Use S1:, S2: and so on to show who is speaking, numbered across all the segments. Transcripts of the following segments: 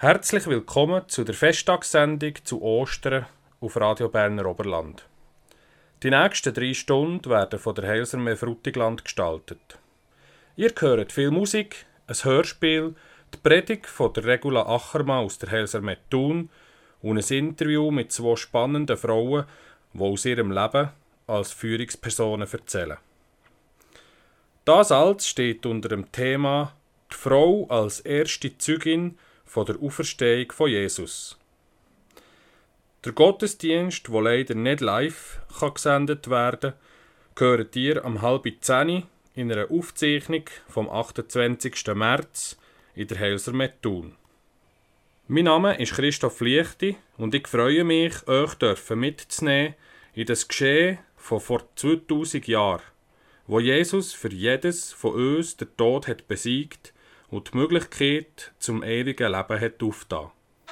S1: Herzlich willkommen zu der Festtagssendung zu Ostern auf Radio Berner Oberland. Die nächsten 3 Stunden werden von der Heilsarmee Frutigland gestaltet. Ihr hört viel Musik, ein Hörspiel, die Predigt von der Regula Achermann aus der Heilsarmee Thun und ein Interview mit 2 spannenden Frauen, die aus ihrem Leben als Führungspersonen erzählen. Das alles steht unter dem Thema «Die Frau als erste Zeugin von der Auferstehung von Jesus». Der Gottesdienst, der leider nicht live gesendet werden kann, hört ihr am 9:30 in einer Aufzeichnung vom 28. März in der Heilsarmee Thun. Mein Name ist Christoph Liechti und ich freue mich, euch mitzunehmen in das Geschehen von vor 2000 Jahren, wo Jesus für jedes von uns den Tod hat besiegt und die Möglichkeit zum ewigen Leben hat aufgetan.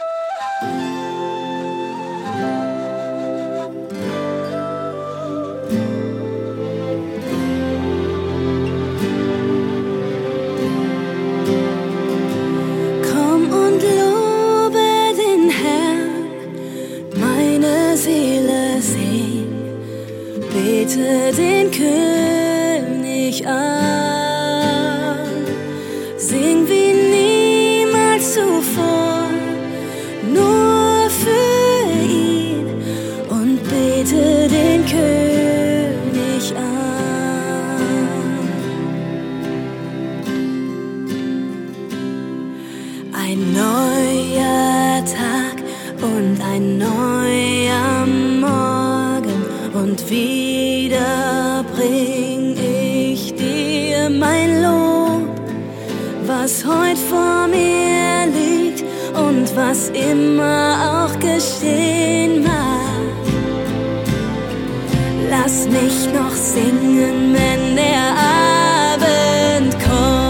S2: Komm und lobe den Herrn, meine Seele sing, bete den König an, sing wie niemals zuvor, nur für ihn und bete den König an. Ein neuer Tag und ein neuer Morgen und wieder bring ich dir mein Lob, was heut vor mir liegt und was immer auch geschehen mag. Lass mich noch singen, wenn der Abend kommt.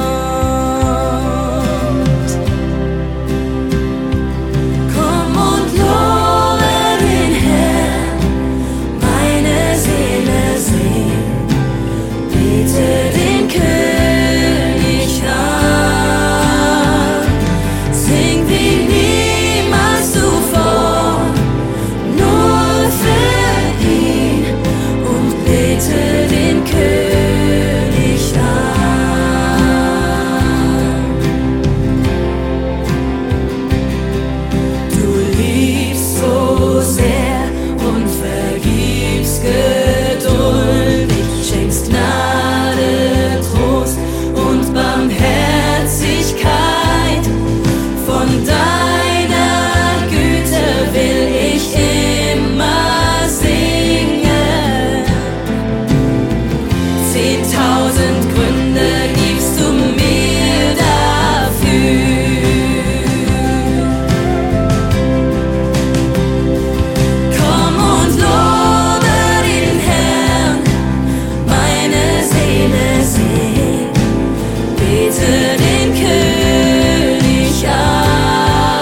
S2: Komm und lobe den Herrn, meine Seele singt, bete den König an, sing wie niemals zuvor, nur für ihn und bete den König an. Du liebst so sehr und vergibst geduldig, schenkst Gnade, Trost und Barmherzigkeit. Von deiner Güte will ich immer singen. 10.000 Gründe gibst du mir dafür. Komm und lobe den Herrn, meine Seele singt, bete den König an.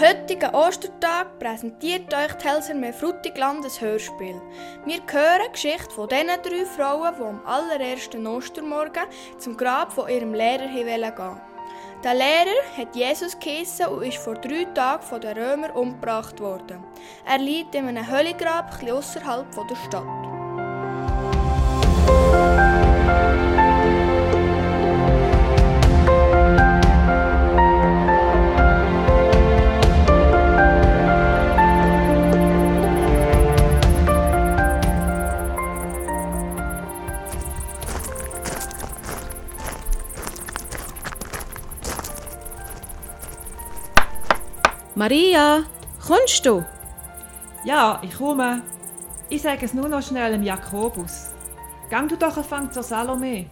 S3: heutigen Ostertag präsentiert euch die Hellsermeer Frutigland ein Hörspiel. Wir hören die Geschichte von diesen 3 Frauen, die am allerersten Ostermorgen zum Grab von ihrem Lehrer gehen wollten. Der Lehrer hat Jesus geheissen und ist vor 3 Tagen von den Römern umgebracht worden. Er liegt in einem Höhlengrab etwas ausserhalb der Stadt.
S4: Maria, kommst du?
S5: Ja, ich komme. Ich sage es nur noch schnell dem Jakobus. Gang du doch anfangen zur Salome.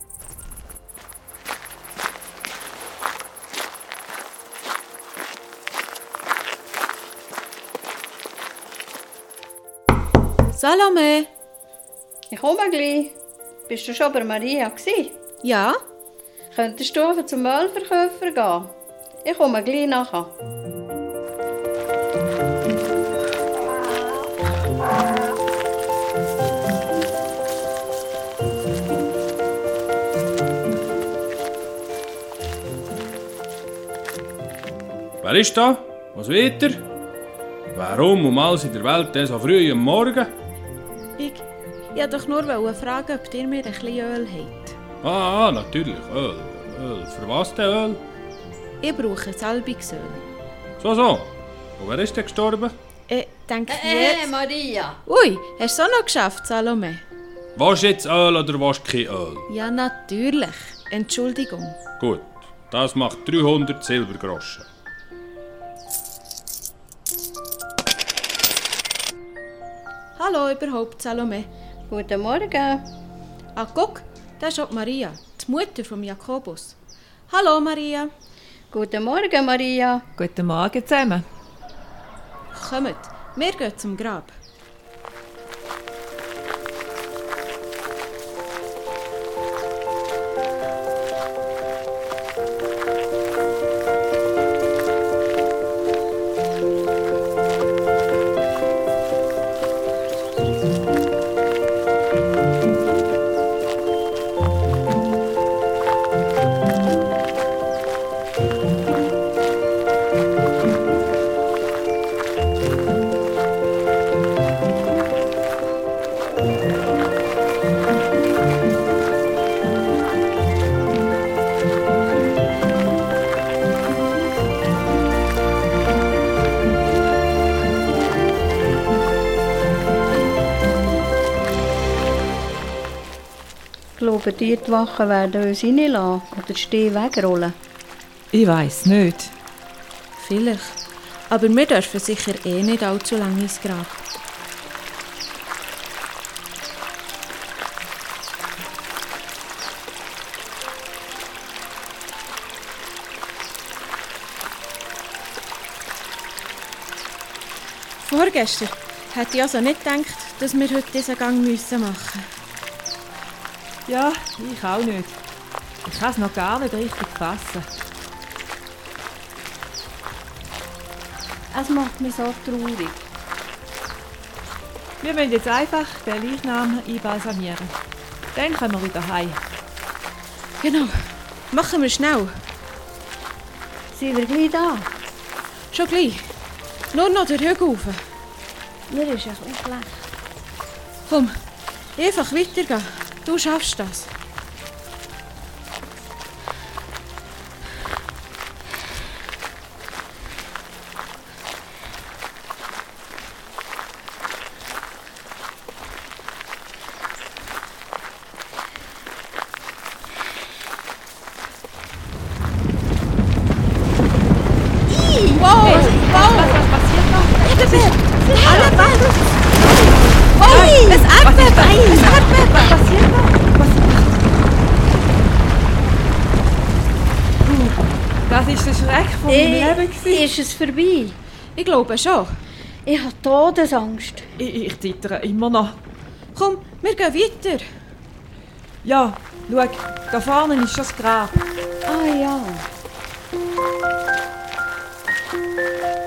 S4: Salome?
S6: Ich komme gleich. Bist du schon bei Maria gsi?
S4: Ja?
S6: Könntest du zum Ölverkäufer gehen? Ich komme gleich nachher.
S7: Wer ist da? Was will er? Warum um alles in der Welt so früh am Morgen?
S4: Ich wollte doch nur fragen, ob ihr mir ein bisschen Öl habt.
S7: Natürlich. Öl. Für was denn Öl?
S4: Ich brauche Salbungsöl.
S7: So. Und wer ist denn gestorben?
S4: Denke jetzt...
S6: Maria!
S4: Ui, hast du es auch noch geschafft, Salome?
S7: Willst du jetzt Öl oder willst du kein Öl?
S4: Ja, natürlich. Entschuldigung.
S7: Gut, das macht 300 Silbergroschen.
S4: Hallo überhaupt, Salome.
S6: Guten Morgen.
S4: Guck, das ist auch Maria, die Mutter von Jakobus. Hallo, Maria.
S6: Guten Morgen, Maria.
S5: Guten Morgen zusammen.
S4: Kommt, wir gehen zum Grab.
S6: Glauben die Wachen werden uns reinlassen oder den Steh wegrollen?
S5: Ich weiss nicht.
S4: Vielleicht. Aber wir dürfen sicher nicht allzu lange ins Grab. Vorgestern hätte ich also nicht gedacht, dass wir heute diesen Gang machen müssen.
S5: Ja, ich auch nicht. Ich kann es noch gar nicht richtig fassen.
S6: Es macht mich so traurig.
S5: Wir müssen jetzt einfach den Leichnam einbalsamieren. Dann können wir wieder heim.
S4: Genau. Machen wir schnell.
S6: Sind wir gleich da?
S4: Schon gleich. Nur noch den Hügel rauf.
S6: Mir ist echt schlecht.
S4: Komm, einfach weitergehen. Du schaffst das. Wow!
S5: Was passiert noch?
S4: Alle Ball! Oh, es atmet! Es atmet!
S5: Was passiert noch? Das ist der Schreck von meinem Leben.
S6: Ist es vorbei?
S4: Ich glaube schon.
S6: Ich habe Todesangst.
S5: Ich zittere immer noch.
S4: Komm, wir gehen weiter.
S5: Ja, schau, da vorne ist schon das Grab.
S6: Ah ja.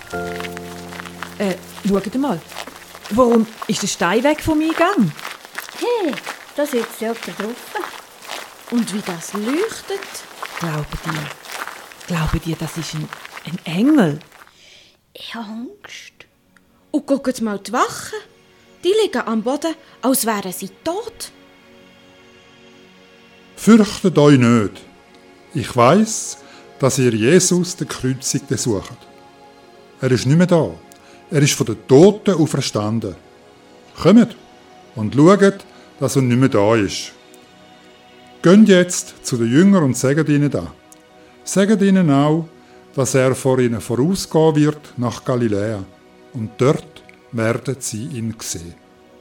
S5: Schaut mal. Warum ist der Stein weg vom Eingang?
S6: Hey, da sitzt jemand drauf.
S4: Und wie das leuchtet.
S5: Glauben die, das ist ein Engel?
S6: Ich habe Angst.
S4: Und guckt mal die Wachen. Die liegen am Boden, als wären sie tot.
S8: Fürchtet euch nicht. Ich weiss, dass ihr Jesus, den Kreuzigten, sucht. Er ist nicht mehr da. Er ist von den Toten auferstanden. Kommt und schaut, dass er nicht mehr da ist. Geht jetzt zu den Jüngern und sagt ihnen das. Sagt ihnen auch, dass er vor ihnen vorausgehen wird nach Galiläa. Und dort werden sie ihn sehen.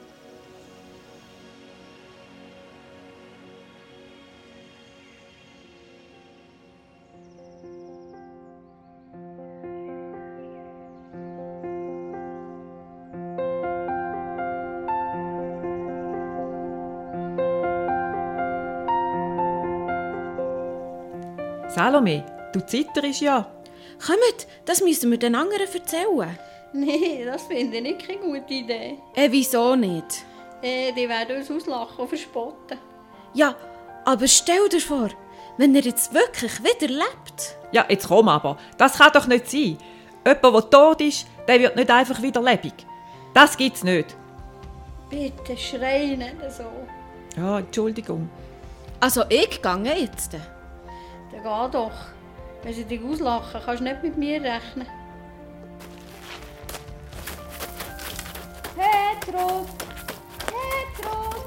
S5: Salome, du zitterst ja.
S4: Kommt, das müssen wir den anderen erzählen.
S6: Nein, das finde ich keine gute Idee.
S4: Wieso nicht?
S6: Die werden uns auslachen und verspotten.
S4: Ja, aber stell dir vor, wenn er jetzt wirklich wieder lebt.
S5: Ja, jetzt komm aber. Das kann doch nicht sein. Jemand, der tot ist, der wird nicht einfach wieder lebendig. Das gibt's nicht.
S6: Bitte schrei nicht so.
S5: Ja, Entschuldigung.
S4: Also ich gehe jetzt.
S6: Dann geh doch. Wenn sie dich auslachen, kannst du nicht mit mir rechnen. Petrus! Petrus!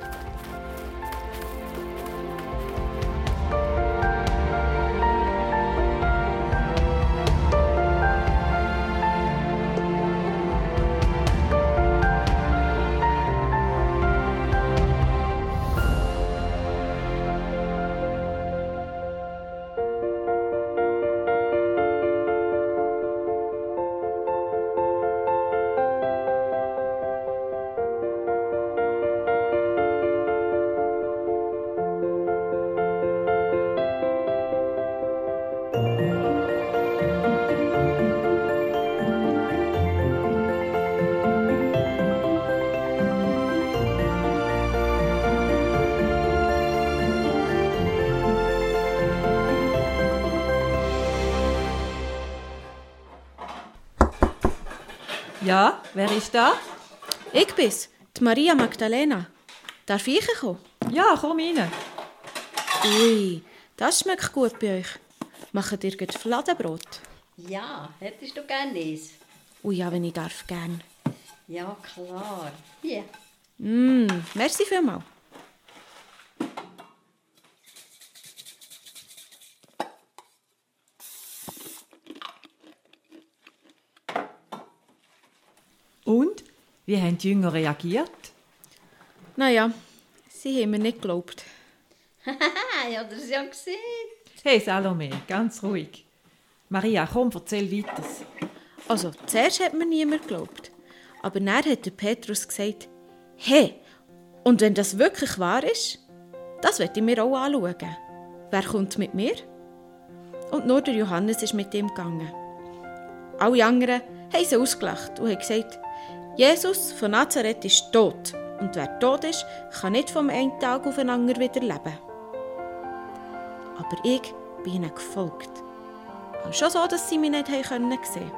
S5: Ja, wer ist da?
S4: Ich bin's, die Maria Magdalena. Darf ich kommen?
S5: Ja, komm rein.
S4: Ui, das schmeckt gut bei euch. Macht ihr gut Fladenbrot?
S6: Ja, hättest du gerne eins?
S4: Ui, ja, wenn ich darf, gern.
S6: Ja, klar. Hier.
S4: Merci vielmals.
S5: Und? Wie haben die Jünger reagiert?
S4: Naja, sie haben mir nicht geglaubt.
S6: Haha, ich habe das ja gesehen.
S5: Hey Salome, ganz ruhig. Maria, komm, erzähl weiter.
S4: Also, zuerst hat mir niemand geglaubt. Aber dann hat der Petrus gesagt, hey, und wenn das wirklich wahr ist, das möchte ich mir auch anschauen. Wer kommt mit mir? Und nur der Johannes ist mit ihm gegangen. Alle anderen haben sie ausgelacht und haben gesagt, Jesus von Nazareth ist tot. Und wer tot ist, kann nicht vom einen Tag auf den anderen wieder leben. Aber ich bin ihnen gefolgt. Auch schon so, dass sie mich nicht sehen konnten.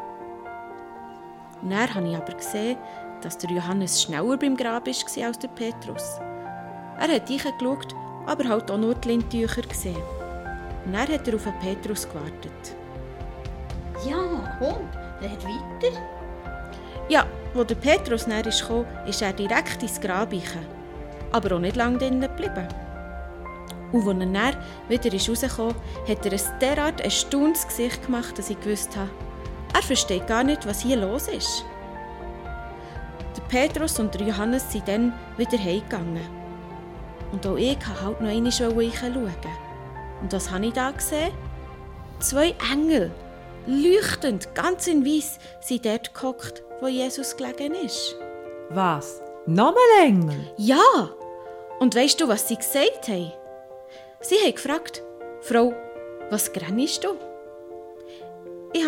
S4: Und dann habe ich aber gesehen, dass der Johannes schneller beim Grab war als der Petrus. Er hat reingeschaut, aber halt auch nur die Lindtücher gesehen. Und dann hat er auf den Petrus gewartet.
S6: Ja, komm, red weiter.
S4: Ja, als der Petrus näher kam, ist er direkt ins Grab gekommen. Aber auch nicht lange drinnen geblieben. Und als er dann wieder rauskam, hat er ein derart erstauntes Gesicht gemacht, dass ich gewusst habe, er versteht gar nicht, was hier los ist. Der Petrus und der Johannes sind dann wieder heimgegangen. Und auch ich wollte halt noch einmal reinschauen. Und was habe ich da gesehen? 2 Engel, leuchtend, ganz in Weiss, sind dort gehockt, wo Jesus gelegen ist.
S5: Was? Nochmal Engel?
S4: Ja! Und weisst du, was sie gesagt haben? Sie haben gefragt, Frau, was grennst du? Ich habe nicht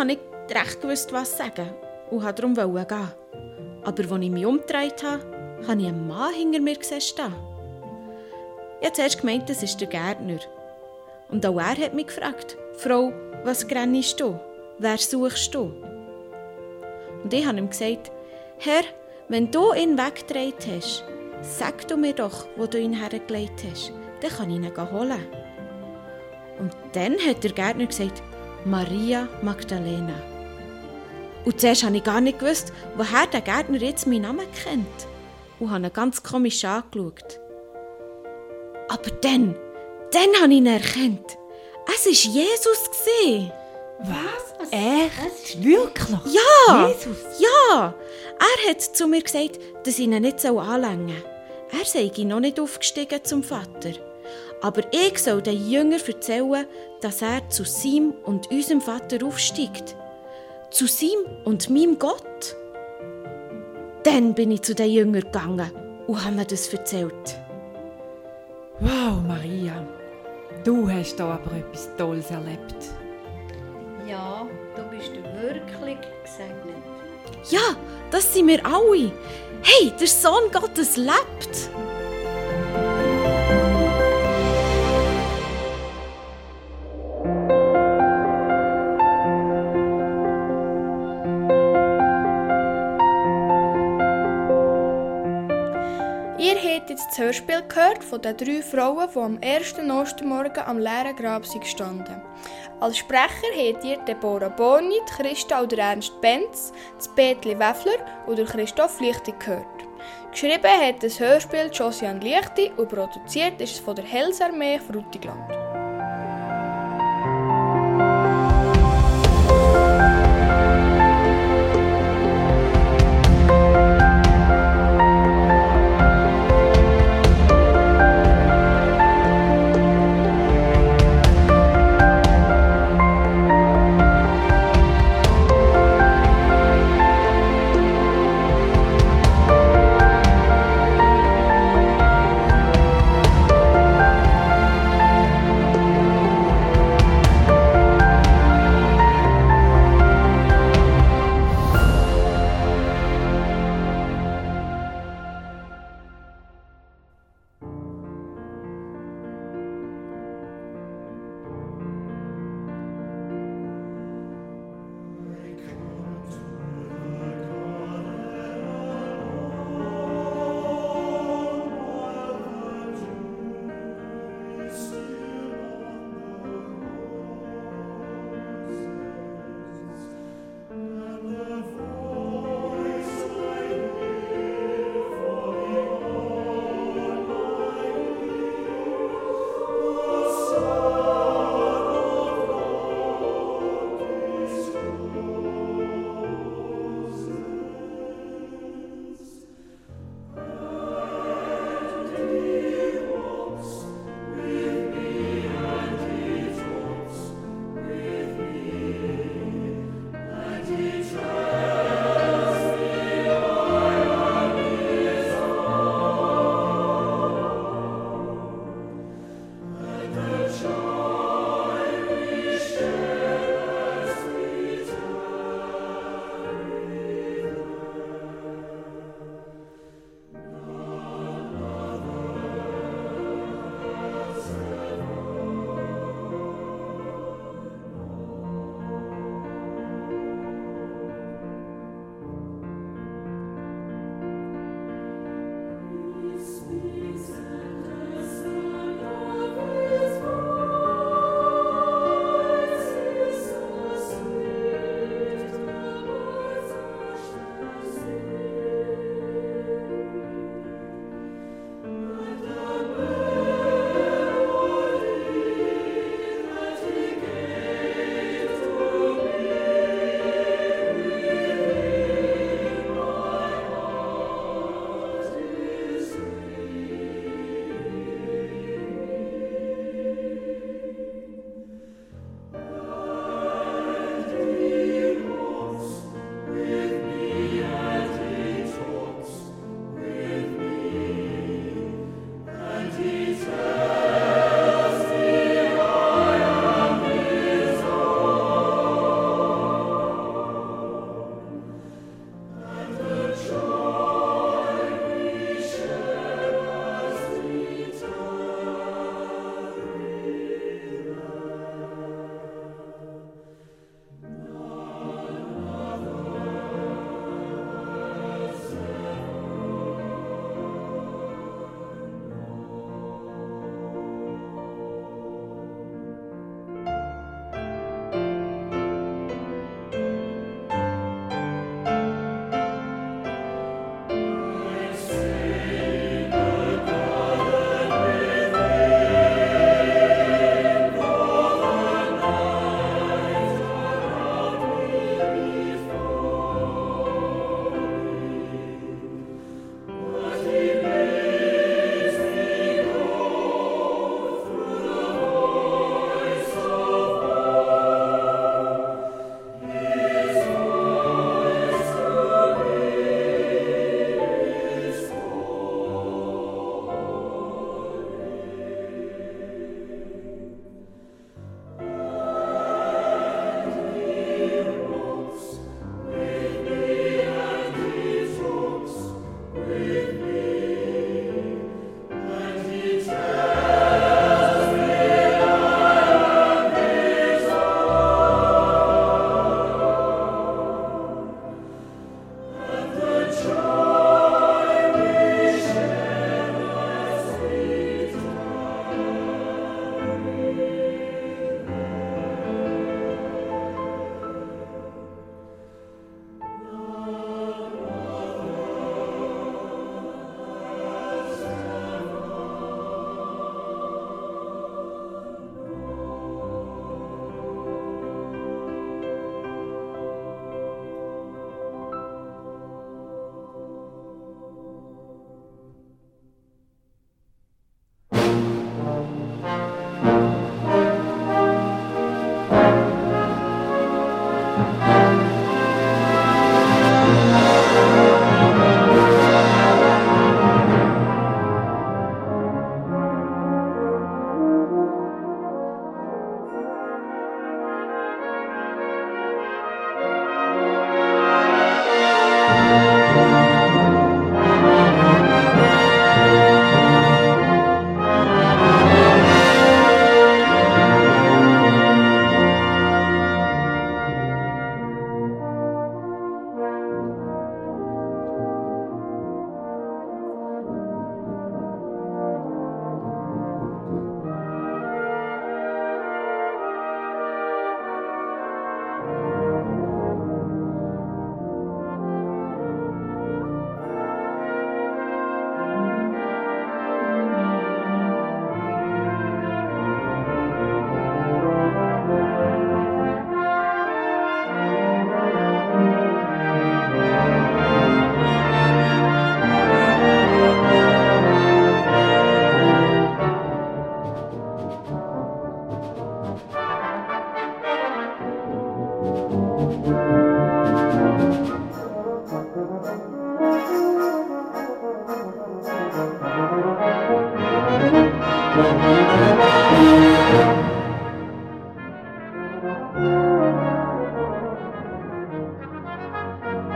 S4: nicht recht gewusst, was sagen und wollte darum gehen. Aber als ich mich umgedreht habe, habe ich einen Mann hinter mir stehen. Ich habe zuerst gemeint, das ist der Gärtner. Und auch er hat mich gefragt, «Frau, was grennst du? Wer suchst du?» Und ich habe ihm gesagt, «Herr, wenn du ihn weggedreht hast, sag du mir doch, wo du ihn hergelegt hast, dann kann ich ihn holen.» Und dann hat der Gärtner gesagt, «Maria Magdalena.» Und zuerst habe ich gar nicht gewusst, woher der Gärtner jetzt meinen Namen kennt. Und habe ihn ganz komisch angeschaut. Aber dann habe ich ihn erkannt. Es war Jesus.
S5: Was? Echt? Wirklich?
S4: Ja!
S5: Jesus?
S4: Ja! Er hat zu mir gesagt, dass ich ihn nicht anlängen soll. Er sei noch nicht aufgestiegen zum Vater. Aber ich soll den Jüngern erzählen, dass er zu seinem und unserem Vater aufsteigt. Zu seinem und meinem Gott. Dann bin ich zu den Jüngern gegangen und habe mir das erzählt.
S5: Wow, Maria, du hast da aber etwas Tolles erlebt.
S6: Ja, du bist wirklich gesegnet.
S4: Ja, das sind wir alle. Hey, der Sohn Gottes lebt.
S3: Ihr habt jetzt das Hörspiel gehört von den 3 Frauen, die am ersten Ostermorgen am leeren Grab standen. Als Sprecher habt ihr Deborah Boni, Christa oder Ernst Benz, Betli Weffler oder Christoph Lichti gehört. Geschrieben hat das Hörspiel Josiane Lichti und produziert ist es von der Heilsarmee Frutigland.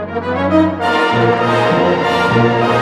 S2: Musik